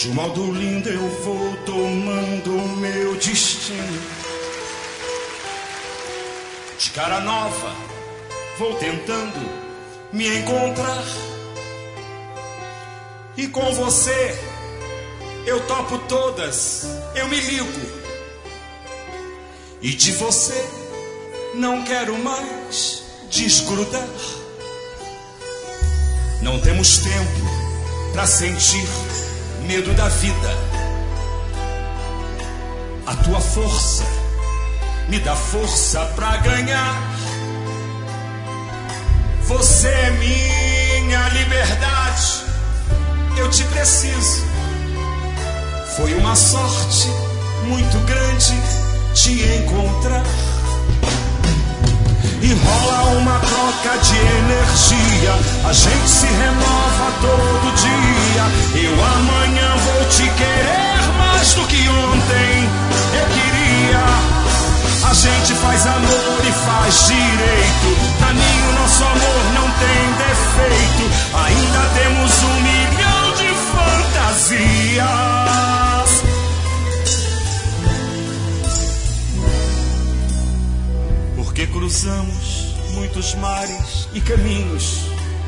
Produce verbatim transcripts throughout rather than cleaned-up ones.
De um modo lindo eu vou tomando o meu destino. De cara nova vou tentando me encontrar. E com você eu topo todas, eu me ligo. E de você não quero mais desgrudar. Não temos tempo pra sentir medo da vida. A tua força me dá força pra ganhar. Você é minha liberdade, eu te preciso. Foi uma sorte muito grande te encontrar. E rola uma troca de energia, a gente se renova todo dia. Eu amanhã vou te querer mais do que ontem eu queria. A gente faz amor e faz direito. Pra mim o nosso amor não tem defeito. Ainda temos um milhão de fantasias. Porque cruzamos muitos mares e caminhos.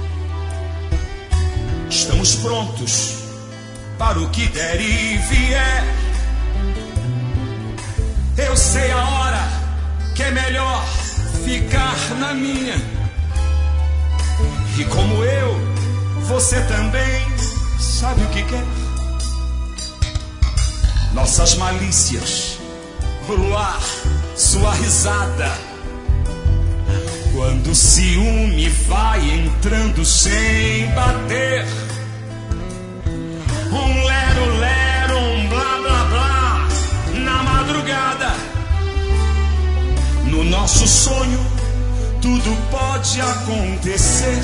Estamos prontos para o que der e vier. Eu sei a hora que é melhor ficar na minha. E como eu, você também sabe o que quer. Nossas malícias, o luar, sua risada. Quando o ciúme vai entrando sem bater. Um lero-lero, um blá-blá-blá na madrugada. No nosso sonho tudo pode acontecer.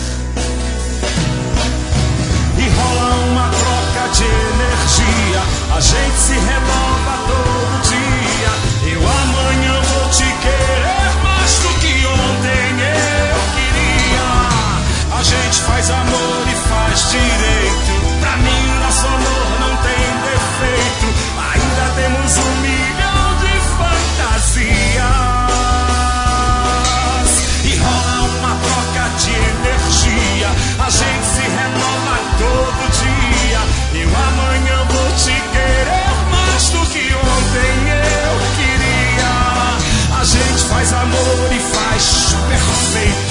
E rola uma troca de energia, a gente se renova todo dia. Eu amanhã vou te querer mais do que ontem eu queria. A gente faz amor e faz direito. Pra mim nosso amor não tem defeito. Ainda temos um milhão de fantasias. E rola uma troca de energia, a gente se renova todo dia. Eu amanhã vou te querer mais do que ontem eu queria. A gente faz amor e faz perfeito.